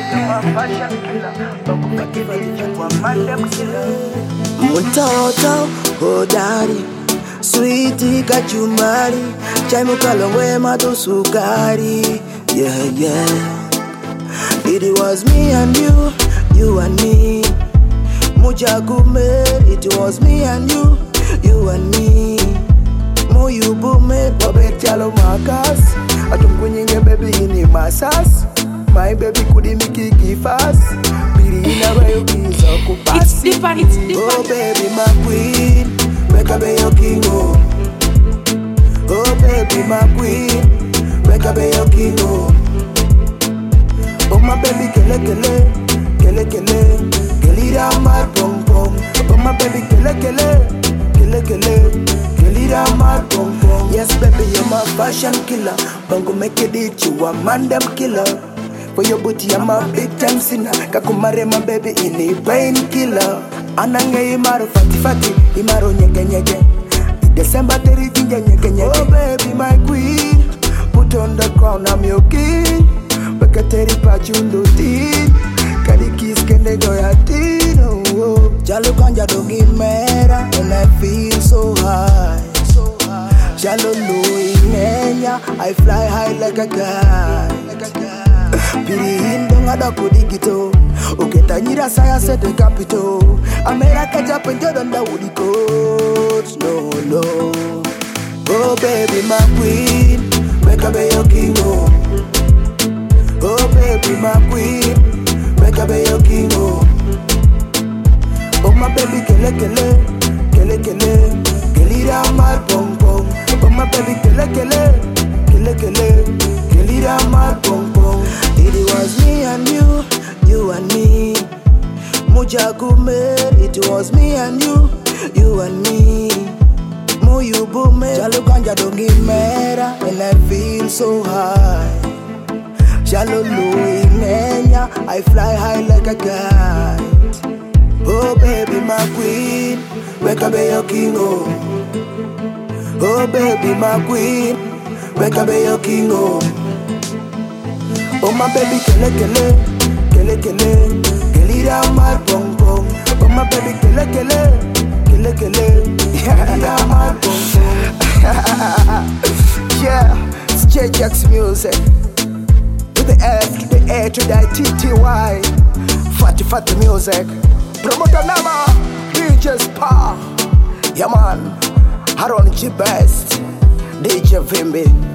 Mtoto hodari, sweetie kachumbari, chai mukalongwe matusukari. Yeah, yeah. It was me and you, you and me. Mujagume, it was me and you, you and me. Moyu bume, wabet yalo makas. Atumkunyinge baby ini masas. My baby kudi miki kifas. Biri ina wayo kiza kupasi. It's different. Oh baby my queen, wake up your king oh. Oh baby my queen, wake up your king oh. Oh my baby kele kele, kele kele, kelira mar pong pong. Oh my baby kele kele, kele kele, kelira mar pong pong. Yes baby you're my fashion killer, bongo make it you a man them killer. For your booty I'm a big time sinner, kakumare my baby in a pain killer. Anange imaru fati fati, imaru nyege nyege. December 30 nyege nyege. Oh baby my queen, put on the crown I'm your king. Bekateri pachundo tin, kadi kiss kende goyatin. Oh, jalo kanja dogi mera, and I feel so high. Jalo luingenya, I fly high like a guy. Piri hindo ngada kudigito, uketanyira saya sete capito. Amera kaja penjodonda udiko. No, no. Oh baby my queen, wake up your king oh. Oh baby my queen, wake up your king oh. Oh my baby kele kele, kele kele, kelira mar pong pong. Oh my baby kele kele, kele kele, kelira mar pong pong. It was me and you, you and me. Mujagume, it was me and you, you and me. Moyu bume, jalo kanja dongi mera, and I feel so high. Jalo luingenya, I fly high like a kite. Oh baby my queen, wake up your king oh. Oh baby my queen, wake up your king oh. Oh my baby kele kele, kele kele, kelira mar pong pong. Oh my baby kele kele, kele kele, kelira mar pong pong. Yeah, it's J-Jax music. With the F, the A to the T-T-Y. Fatty fatty music. Promoter Nama, DJ Spa. Yeah man, Haron G Best, DJ Vimbi.